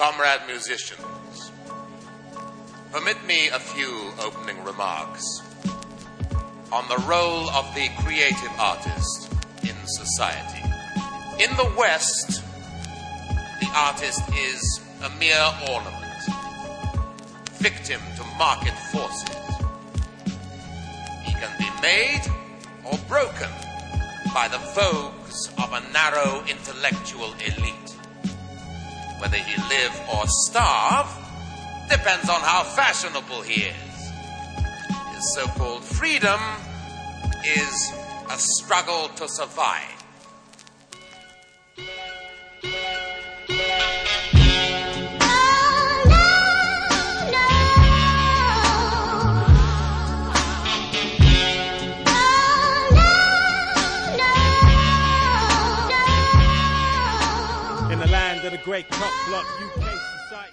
Comrade musicians, permit me a few opening remarks on the role of the creative artist in society. In the West, the artist is a mere ornament, victim to market forces. He can be made or broken by the vogues of a narrow intellectual elite. Whether he live or starve depends on how fashionable he is. His so-called freedom is a struggle to survive. In the land of the great cock block UK society.